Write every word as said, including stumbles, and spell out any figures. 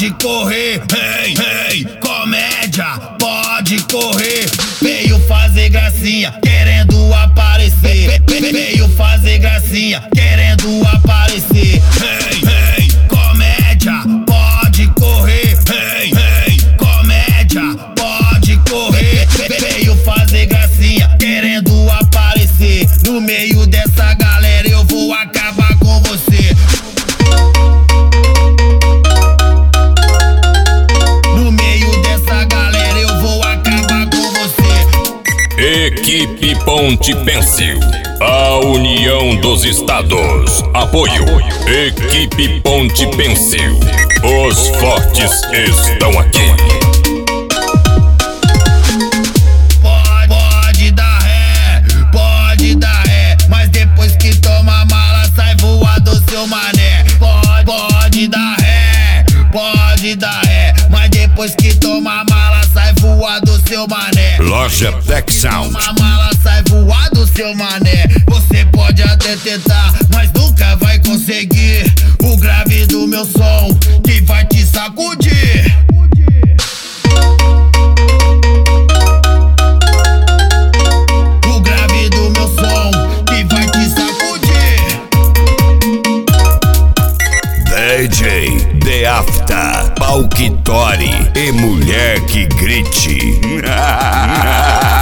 pode correr. Hey, hey, comédia, pode correr. Veio fazer gracinha, querendo aparecer. Veio fazer gracinha, querendo aparecer. Hey, hey, comédia, pode correr. Hey, hey, comédia, pode correr. Veio fazer gracinha, querendo aparecer. No meio dessa galera eu vou acabar com você. No meio dessa galera eu vou acabar com você. Equipe Ponte Pencil, a união dos estados. Apoio, Equipe Ponte Pencil. Os fortes estão aqui. Pode, pode dar ré, pode dar ré, mas depois que toma a mala sai voado seu mané. Pode, pode dar ré, pode dar ré, mas depois que toma a mala sai voado seu mané. Loja Tech Sound. Toma a mala sai voado seu mané. Você pode até tentar, mas nunca vai conseguir. O grave do meu som que vai te sacudir. O grave do meu som que vai te sacudir. D J The After, Palquitori e mulher que grite.